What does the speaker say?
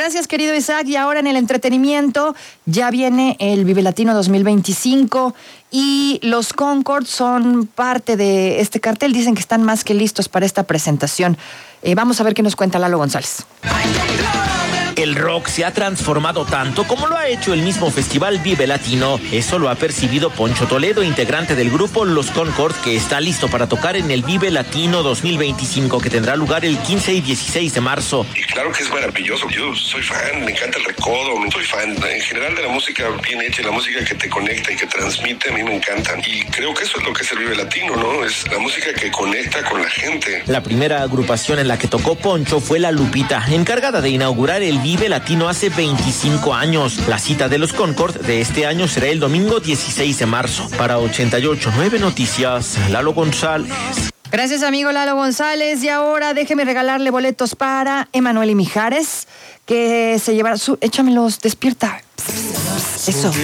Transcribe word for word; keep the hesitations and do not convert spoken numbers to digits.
Gracias, querido Isaac. Y ahora en el entretenimiento ya viene el Vive Latino dos mil veinticinco y los Concord son parte de este cartel. Dicen que están más que listos para esta presentación. Eh, vamos a ver qué nos cuenta Lalo González. El rock se ha transformado tanto como lo ha hecho el mismo festival Vive Latino. Eso lo ha percibido Poncho Toledo, integrante del grupo Los Concord, que está listo para tocar en el Vive Latino dos mil veinticinco, que tendrá lugar el quince y dieciséis de marzo. Y claro que es maravilloso. Yo soy fan, me encanta el recodo, soy fan en general de la música bien hecha, la música que te conecta y que transmite, a mí me encantan. Y creo que eso es lo que es el Vive Latino, ¿no? Es la música que conecta con la gente. La primera agrupación en la que tocó Poncho fue La Lupita, encargada de inaugurar el Vive Latino hace veinticinco años. La cita de los Concord de este año será el domingo dieciséis de marzo. Para ochenta y ocho punto nueve Noticias, Lalo González. Gracias, amigo Lalo González. Y ahora déjeme regalarle boletos para Emanuel y Mijares, que se llevará su... Échamelos, despierta. Eso.